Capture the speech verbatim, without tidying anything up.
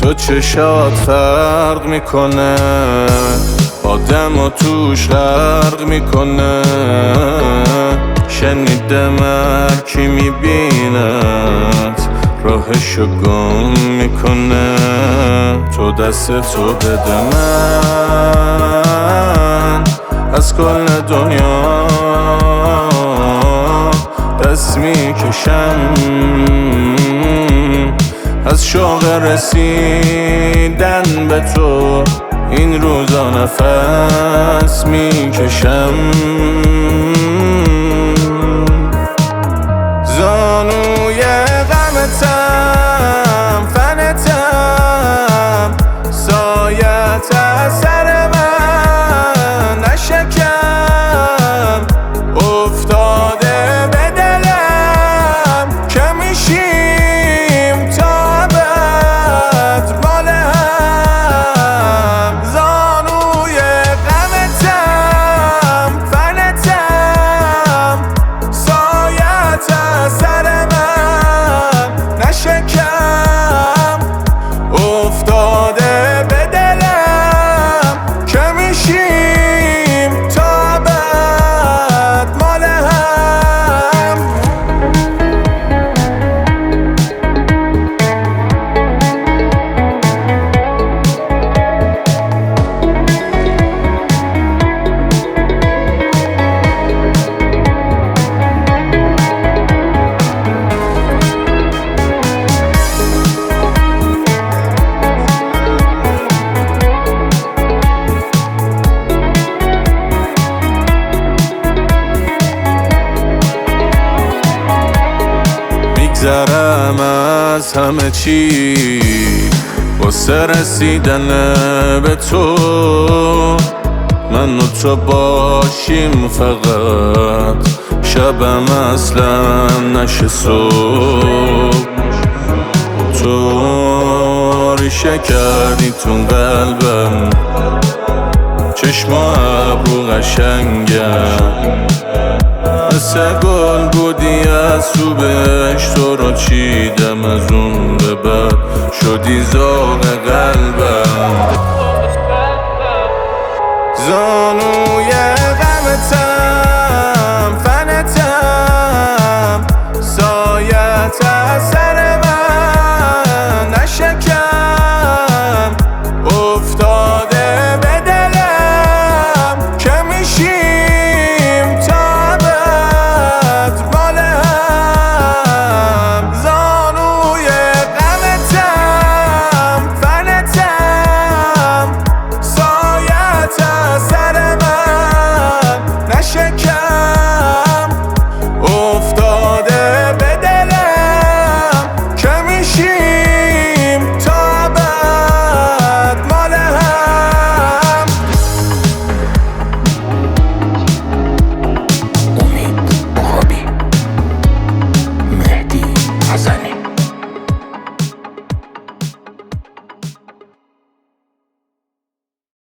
تو چشات فرق میکنه، آدم و توش غرق میکنه. شنیدم هر کی میبیند راهشو گم میکنه. تو دست تو بده من از کل دنیا دست میکشم، از شوق رسیدن به تو این روزا نفس میکشم. زانوی غمتم فنتم، سایت از سر من نشکم. افتاده به دلم که میشیم تا ابد مال هم. زانوی غمتم فنتم، سایت از سر من نشکم. افتاده به دلم که میشیم تا ابد مال هم. میگذرم از همه چی واسه رسیدن به تو. من و تو باشیم فقط، شبم اصلا نشه صبح. تو ریشه کردی تو قلبم، چشم و ابرو قشنگم. مثل گل بودی از تو بهشت، تو رو چیدم از اون به بعد شدی ذوق قلبم. زانو